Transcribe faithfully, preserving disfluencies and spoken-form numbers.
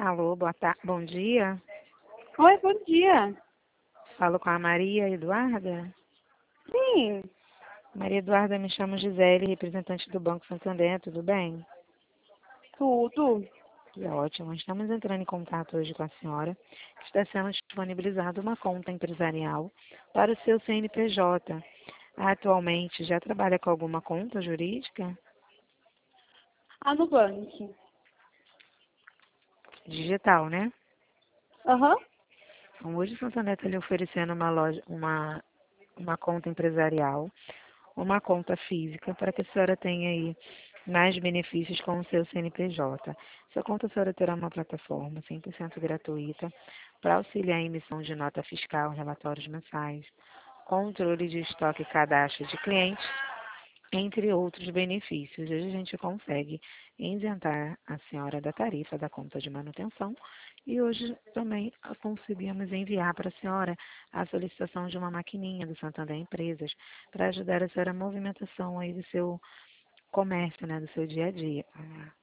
Alô, boa tarde, bom dia. Oi, bom dia. Falo com a Maria Eduarda. Sim, Maria Eduarda, me chamo Gisele, representante do Banco Santander, tudo bem? tudo. Que ótimo. Estamos entrando em contato hoje com a senhora, que está sendo disponibilizada uma conta empresarial para o seu C N P J. Atualmente, já trabalha com alguma conta jurídica? Ah, no banco. Digital, né? Aham. Então, hoje o Santander está lhe oferecendo uma loja, uma, uma conta empresarial, uma conta física, para que a senhora tenha aí mais benefícios com o seu C N P J. Essa conta a senhora terá uma plataforma cem por cento gratuita para auxiliar a emissão de nota fiscal, relatórios mensais, controle de estoque e cadastro de clientes, entre outros benefícios. Hoje a gente consegue isentar a senhora da tarifa da conta de manutenção e hoje também conseguimos enviar para a senhora a solicitação de uma maquininha do Santander Empresas para ajudar a senhora a movimentação aí do seu comércio, né, do seu dia a dia.